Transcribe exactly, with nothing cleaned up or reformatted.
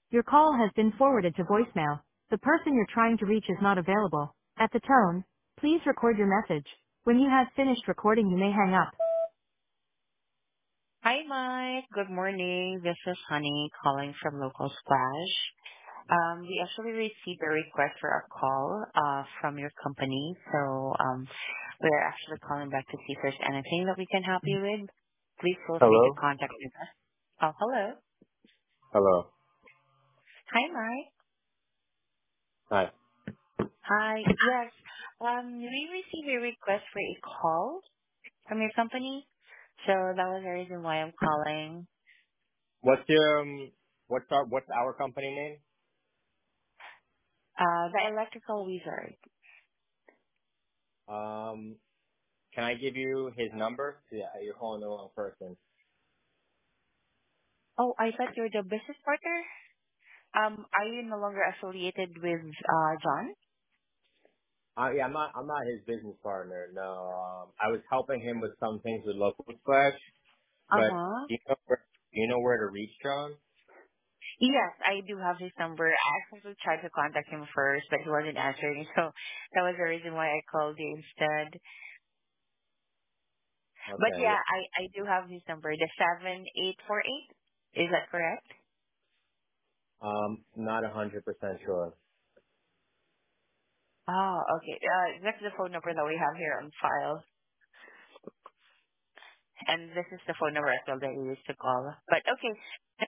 Your call has been forwarded to voicemail. The person you're trying to reach is not available. At the tone, please record your message. When you have finished recording, you may hang up. Hi, Mike. Good morning. This is Honey calling from Local Splash. Um, we actually received a request for a call uh, from your company, so um, we're actually calling back to see if there's anything that we can help you with. Please feel free to Hello? contact us. Oh, hello. Hello. Hi, Mike. Hi. Hi. Yes. Um, we received a request for a call from your company, so that was the reason why I'm calling. What's your, um, what's our, what's our company name? Uh, the electrical wizard. Um, can I give you his number? Yeah, you're calling the wrong person. Oh, I thought you're the business partner. Um, are you no longer affiliated with uh John? Uh, yeah, I'm not, I'm not his business partner. No, um, I was helping him with some things with Local Splash, Uh but huh. do you know where, do you know where to reach John? Yes, I do have his number. I actually tried to contact him first, but he wasn't answering, so that was the reason why I called you instead. But Okay, yeah, yeah. I I do have his number, the seven eight four eight. Is that correct? Um, not a hundred percent sure. Oh, okay. Uh, that's the phone number that we have here on file, and this is the phone number as well that he used to call. But okay,